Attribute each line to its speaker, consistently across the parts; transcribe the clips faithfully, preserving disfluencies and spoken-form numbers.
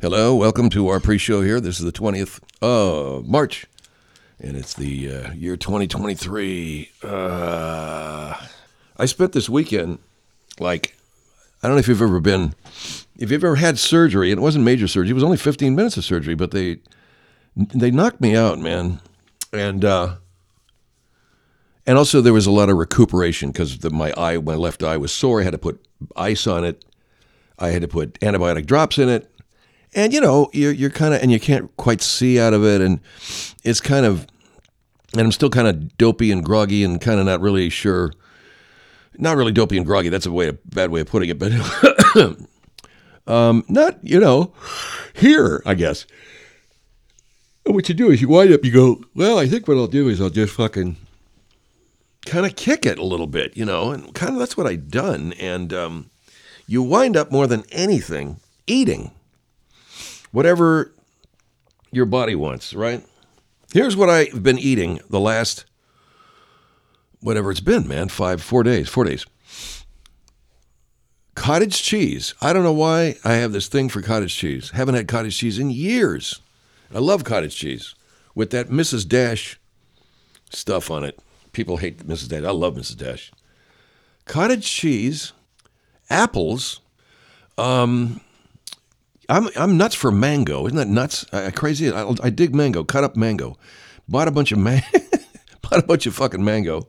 Speaker 1: Hello, welcome to our pre-show here. This is the twentieth of March, and it's the uh, year twenty twenty-three. Uh, I spent this weekend, like, I don't know if you've ever been, if you've ever had surgery, and it wasn't major surgery, it was only fifteen minutes of surgery, but they they knocked me out, man. And uh, and also there was a lot of recuperation because my eye, my left eye was sore. I had to put ice on it. I had to put antibiotic drops in it. And, you know, you're, you're kind of, and you can't quite see out of it, and it's kind of, and I'm still kind of dopey and groggy and kind of not really sure, not really dopey and groggy, that's a way, a bad way of putting it, but um, not, you know, here, I guess. And what you do is you wind up, you go, well, I think what I'll do is I'll just fucking kind of kick it a little bit, you know, and kind of that's what I've done, and um, you wind up more than anything eating. Whatever your body wants, right? Here's what I've been eating the last, whatever it's been, man, five, four days, four days. Cottage cheese. I don't know why I have this thing for cottage cheese. Haven't had cottage cheese in years. I love cottage cheese with that Missus Dash stuff on it. People hate Missus Dash. I love Missus Dash. Cottage cheese, apples, um... I'm I'm nuts for mango. Isn't that nuts? I, I crazy. I, I dig mango. Cut up mango. Bought a bunch of man. Bought a bunch of fucking mango.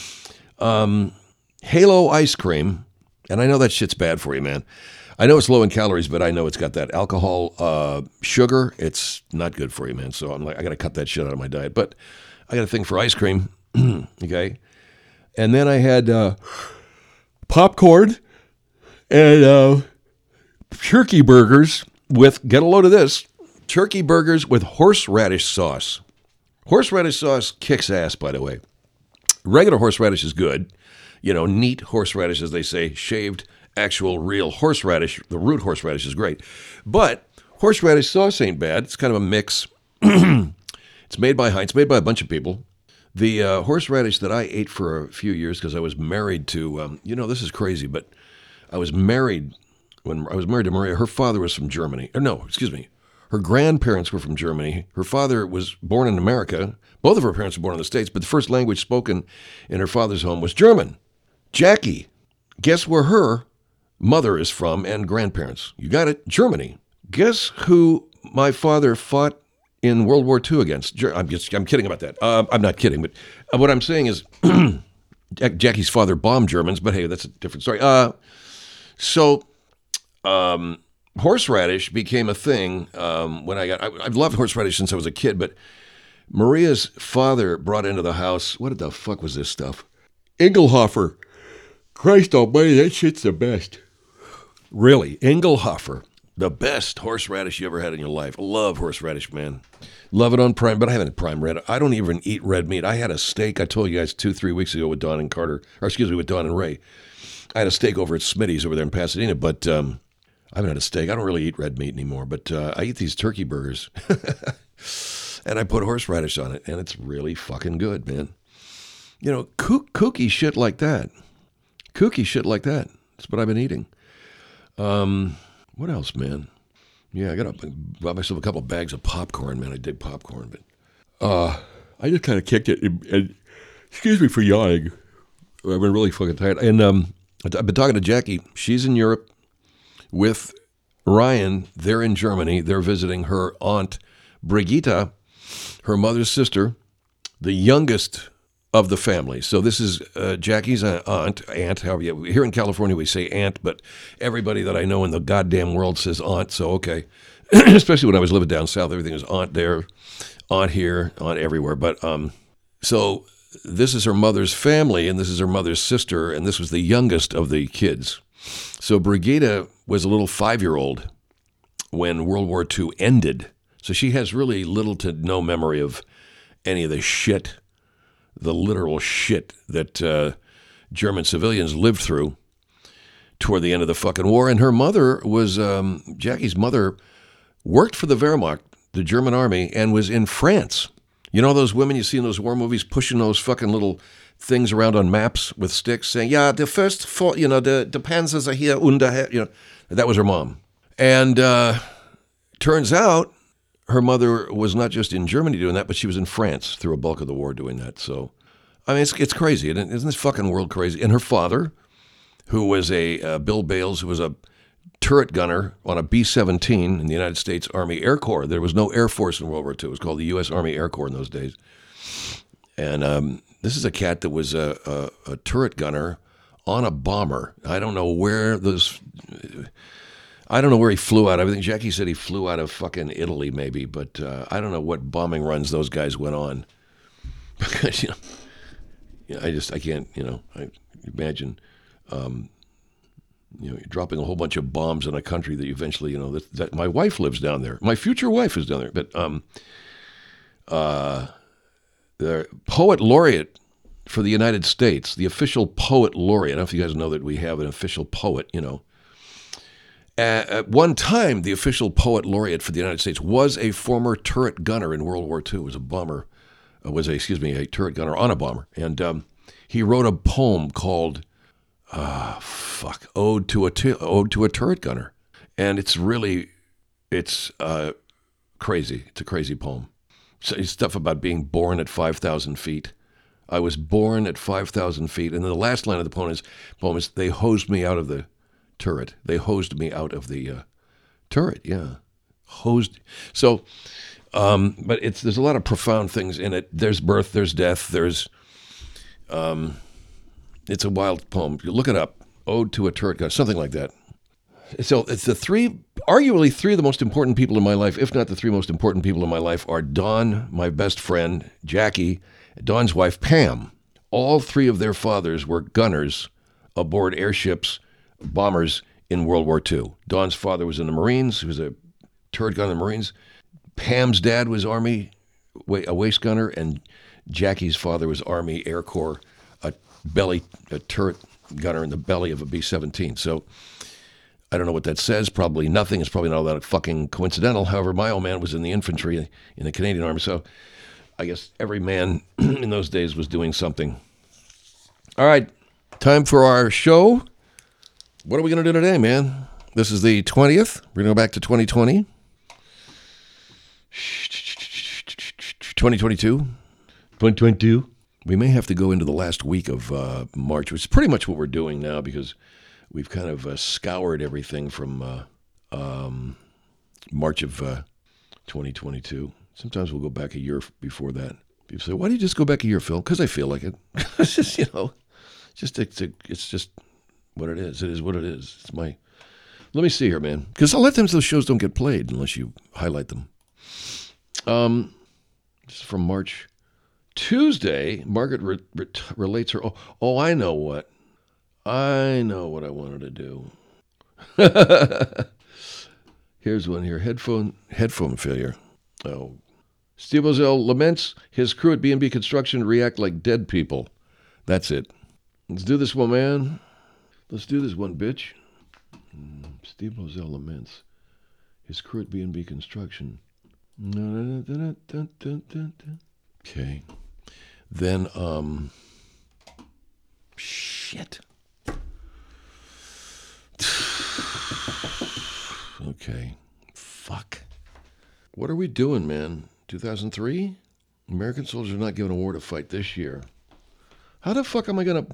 Speaker 1: Um, Halo ice cream, and I know that shit's bad for you, man. I know it's low in calories, but I know it's got that alcohol, uh, sugar. It's not good for you, man. So I'm like, I got to cut that shit out of my diet. But I got a thing for ice cream. Okay, and then I had uh, popcorn and. Uh, Turkey burgers with, get a load of this, turkey burgers with horseradish sauce. Horseradish sauce kicks ass, by the way. Regular horseradish is good. You know, neat horseradish, as they say, shaved, actual, real horseradish. The root horseradish is great. But horseradish sauce ain't bad. It's kind of a mix. It's made by Heinz, made by a bunch of people. The uh, horseradish that I ate for a few years because I was married to, um, you know, this is crazy, but I was married When I was married to Maria, her father was from Germany. Or no, excuse me. Her grandparents were from Germany. Her father was born in America. Both of her parents were born in the States, but the first language spoken in her father's home was German. Jackie, guess where her mother is from and grandparents? You got it, Germany. Guess who my father fought in World War Two against? I'm just, I'm kidding about that. Uh, I'm not kidding, but what I'm saying is Jackie's father bombed Germans, but hey, that's a different story. Uh, so... Um, horseradish became a thing um, when I got, I, I've loved horseradish since I was a kid, but Maria's father brought into the house, what the fuck was this stuff? Engelhofer. Christ almighty, that shit's the best. Really, Engelhofer, the best horseradish you ever had in your life. I love horseradish, man. Love it on prime, but I haven't had prime red. I don't even eat red meat. I had a steak, I told you guys two, three weeks ago with Don and Carter, or excuse me, with Don and Ray. I had a steak over at Smitty's over there in Pasadena, but um, I haven't had a steak. I don't really eat red meat anymore, but uh, I eat these turkey burgers. And I put horseradish on it, and it's really fucking good, man. You know, kook, kooky shit like that. Kooky shit like that. That's what I've been eating. Um, what else, man? Yeah, I got to buy myself a couple bags of popcorn, man. I dig popcorn, but uh, I just kind of kicked it. And, and, excuse me for yawning. I've been really fucking tired. And um, I've been talking to Jackie. She's in Europe with Ryan. They're in Germany. They're visiting her aunt, Brigitte, her mother's sister, the youngest of the family. So this is uh, Jackie's aunt, aunt, however you, here in California we say aunt, but everybody that I know in the goddamn world says aunt, so okay. Especially when I was living down south, everything was aunt there, aunt here, aunt everywhere. But um, so this is her mother's family, and this is her mother's sister, and this was the youngest of the kids. So Brigitte was a little five-year-old when World War Two ended. So she has really little to no memory of any of the shit, the literal shit that uh, German civilians lived through toward the end of the fucking war. And her mother was, um, Jackie's mother worked for the Wehrmacht, the German army, and was in France. You know those women you see in those war movies pushing those fucking little things around on maps with sticks saying, yeah, the first, four, you know, the, the panzers are here, under here, you know. That was her mom. And uh, turns out her mother was not just in Germany doing that, but she was in France through a bulk of the war doing that. So, I mean, it's it's crazy. Isn't this fucking world crazy? And her father, who was a uh, Bill Bales, who was a turret gunner on a B seventeen in the United States Army Air Corps. There was no Air Force in World War Two. It was called the U S Army Air Corps in those days. And um, this is a cat that was a, a, a turret gunner on a bomber. I don't know where those... I don't know where he flew out of. I think Jackie said he flew out of fucking Italy maybe, but uh, I don't know what bombing runs those guys went on. Because, you know, you know, I just, I can't, you know, I imagine... Um, You know, you're dropping a whole bunch of bombs in a country that you eventually, you know, that, that my wife lives down there. My future wife is down there. But um, uh, the poet laureate for the United States, the official poet laureate. I don't know if you guys know that we have an official poet, you know. At, at one time, the official poet laureate for the United States was a former turret gunner in World War Two. Was a bomber, uh, was a, excuse me, a turret gunner on a bomber. And um, he wrote a poem called... Ah, uh, fuck. Ode to a t- ode to a turret gunner, and it's really, it's uh, crazy. It's a crazy poem. So it's stuff about being born at five thousand feet. I was born at five thousand feet, and then the last line of the poem is, poem is, they hosed me out of the turret. They hosed me out of the uh, turret. Yeah, hosed. So, um, but it's there's a lot of profound things in it. There's birth. There's death. There's. Um, It's a wild poem. You look it up. Ode to a Turret Gunner, something like that. So it's the three, arguably three of the most important people in my life, if not the three most important people in my life, are Don, my best friend, Jackie, Don's wife, Pam. All three of their fathers were gunners aboard airships, bombers in World War Two. Don's father was in the Marines. He was a turret gunner in the Marines. Pam's dad was Army, a waist gunner, and Jackie's father was Army Air Corps, a belly, a turret gunner in the belly of a B seventeen. So I don't know what that says. Probably nothing. It's probably not all that fucking coincidental. However, my old man was in the infantry in the Canadian Army. So I guess every man in those days was doing something. All right. Time for our show. What are we going to do today, man? This is the twentieth. We're going to go back to twenty twenty. twenty twenty-two. twenty twenty-two. We may have to go into the last week of uh, March, which is pretty much what we're doing now because we've kind of uh, scoured everything from uh, um, March of uh, twenty twenty-two. Sometimes we'll go back a year before that. People say, why do you just go back a year, Phil? Because I feel like it. It's just, you know, just it's, it's just what it is. It is what it is. It's my, let me see here, man. Because a lot of times those shows don't get played unless you highlight them. Um, This is from March. Tuesday, Margaret re- re- relates her, oh, oh, I know what. I know what I wanted to do. Here's one here. Headphone headphone failure. Oh. Steve Ozell laments his crew at B and B Construction react like dead people. That's it. Let's do this one, man. Let's do this one, bitch. Steve Ozell laments his crew at B and B Construction. Okay. Then, um, shit. Okay. Fuck. What are we doing, man? two thousand three? American soldiers are not given a war to fight this year. How the fuck am I gonna...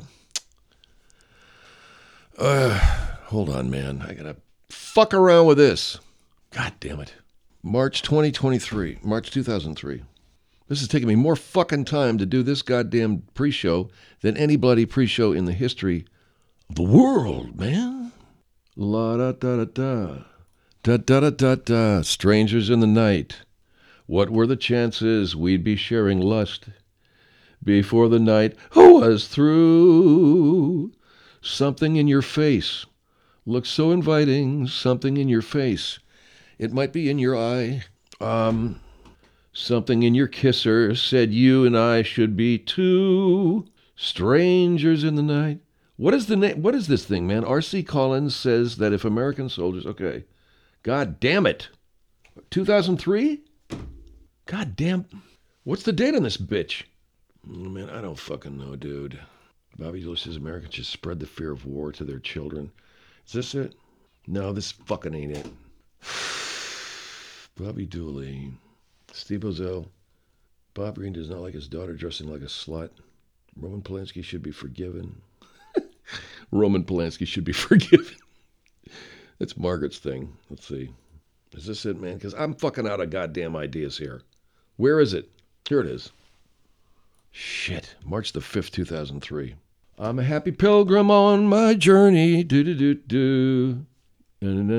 Speaker 1: Uh, hold on, man. I gotta fuck around with this. God damn it. March twenty twenty-three. March two thousand three. This is taking me more fucking time to do this goddamn pre-show than any bloody pre-show in the history of the world, man. La da da da da. Da da da da da. Strangers in the night. What were the chances we'd be sharing lust before the night was through? Something in your face looks so inviting. Something in your face. It might be in your eye. Um... Something in your kisser said you and I should be two strangers in the night. What is the name? What is this thing, man? R C Collins says that if American soldiers... Okay. God damn it. two thousand three? God damn. What's the date on this bitch? Oh, man, I don't fucking know, dude. Bobby Lewis says Americans should spread the fear of war to their children. Is this it? No, this fucking ain't it. Bobby Dooley. Steve Ozell. Bob Green does not like his daughter dressing like a slut. Roman Polanski should be forgiven. Roman Polanski should be forgiven. That's Margaret's thing. Let's see. Is this it, man? Because I'm fucking out of goddamn ideas here. Where is it? Here it is. Shit. March the fifth, two thousand three. I'm a happy pilgrim on my journey. Do do do do. I'm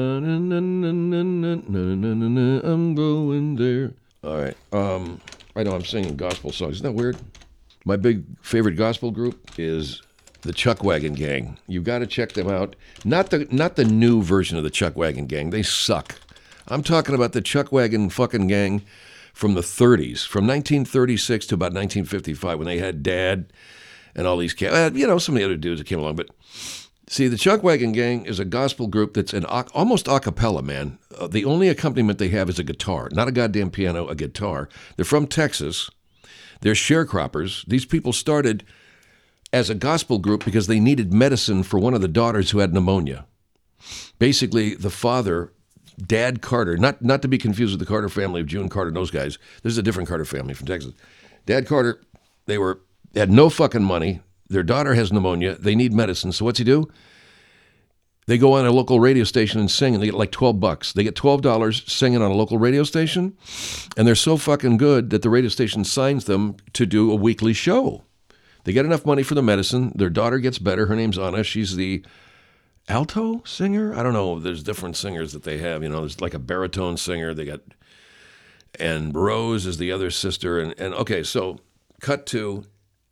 Speaker 1: going there. All right. Um, I know I'm singing gospel songs. Isn't that weird? My big favorite gospel group is the Chuck Wagon Gang. You've got to check them out. Not the not the new version of the Chuck Wagon Gang. They suck. I'm talking about the Chuck Wagon fucking gang from the thirties, from nineteen thirty-six to about nineteen fifty-five, when they had Dad and all these cats. You know, some of the other dudes that came along. But see, the Chuck Wagon Gang is a gospel group that's an almost a cappella, man. Uh, the only accompaniment they have is a guitar, not a goddamn piano, a guitar. They're from Texas. They're sharecroppers. These people started as a gospel group because they needed medicine for one of the daughters who had pneumonia. Basically, the father, Dad Carter, not, not to be confused with the Carter family of June Carter and those guys. This is a different Carter family from Texas. Dad Carter, they were they had no fucking money. Their daughter has pneumonia. They need medicine. So what's he do? They go on a local radio station and sing, and they get like twelve bucks. They get twelve dollars singing on a local radio station, and they're so fucking good that the radio station signs them to do a weekly show. They get enough money for the medicine. Their daughter gets better. Her name's Anna. She's the alto singer. I don't know. There's different singers that they have. You know, there's like a baritone singer. They got, and Rose is the other sister. And, and okay, so cut to,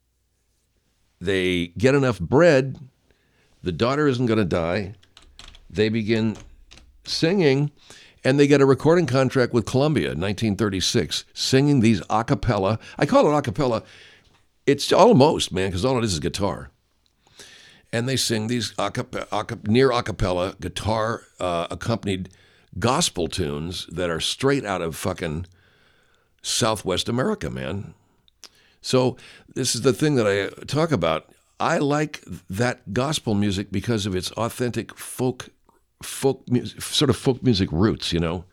Speaker 1: they get enough bread. The daughter isn't going to die. They begin singing, and they get a recording contract with Columbia in nineteen thirty-six, singing these a cappella. I call it a cappella. It's almost, man, because all it is is guitar. And they sing these a cappella, a cappella, near a cappella, guitar uh, accompanied gospel tunes that are straight out of fucking Southwest America, man. So this is the thing that I talk about. I like that gospel music because of its authentic folk, folk music, sort of folk music roots, you know.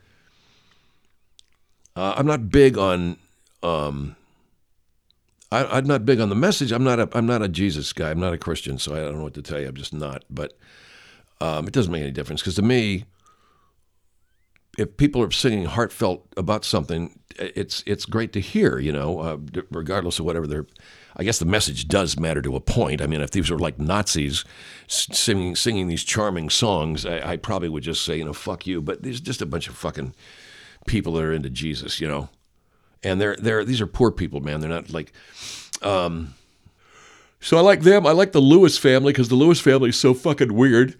Speaker 1: Uh, I'm not big on, um, I, I'm not big on the message. I'm not a, I'm not a Jesus guy. I'm not a Christian, so I don't know what to tell you. I'm just not. But um, it doesn't make any difference because to me, if people are singing heartfelt about something, it's it's great to hear, you know, uh, regardless of whatever they're. I guess the message does matter to a point. I mean, if these were like Nazis singing singing these charming songs, I, I probably would just say, you know, fuck you. But there's just a bunch of fucking people that are into Jesus, you know, and they're they're these are poor people, man. They're not like. Um, so I like them. I like the Lewis family because the Lewis family is so fucking weird.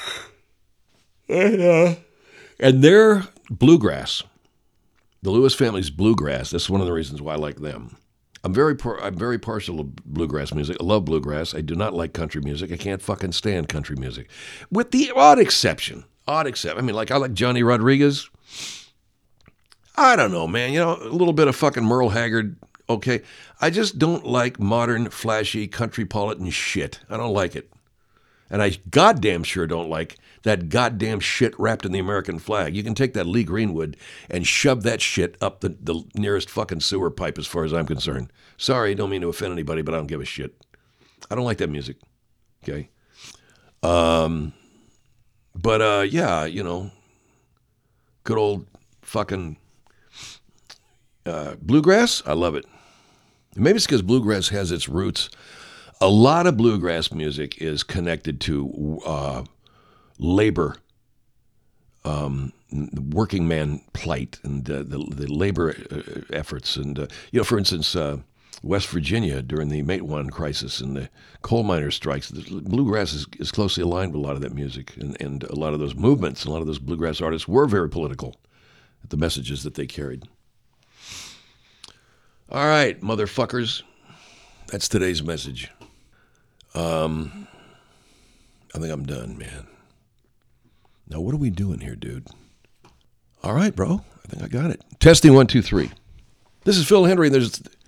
Speaker 1: And, uh, and they're bluegrass. The Lewis family's bluegrass. That's one of the reasons why I like them. I'm very par- I'm very partial to bluegrass music. I love bluegrass. I do not like country music. I can't fucking stand country music. With the odd exception. Odd exception. I mean, like, I like Johnny Rodriguez. I don't know, man. You know, a little bit of fucking Merle Haggard. Okay. I just don't like modern, flashy, country-politan shit. I don't like it. And I goddamn sure don't like that goddamn shit wrapped in the American flag. You can take that Lee Greenwood and shove that shit up the, the nearest fucking sewer pipe as far as I'm concerned. Sorry, don't mean to offend anybody, but I don't give a shit. I don't like that music. Okay? Um, but, uh, yeah, you know, good old fucking uh, bluegrass, I love it. Maybe it's because bluegrass has its roots. A lot of bluegrass music is connected to uh, labor, um, working man plight, and uh, the, the labor uh, efforts. And, uh, you know, for instance, uh, West Virginia during the Matewan crisis and the coal miners' strikes, the bluegrass is, is closely aligned with a lot of that music. And, and a lot of those movements, a lot of those bluegrass artists were very political, the messages that they carried. All right, motherfuckers. That's today's message. Um, I think I'm done, man. Now, what are we doing here, dude? All right, bro. I think I got it. Testing one, two, three. This is Phil Hendry. There's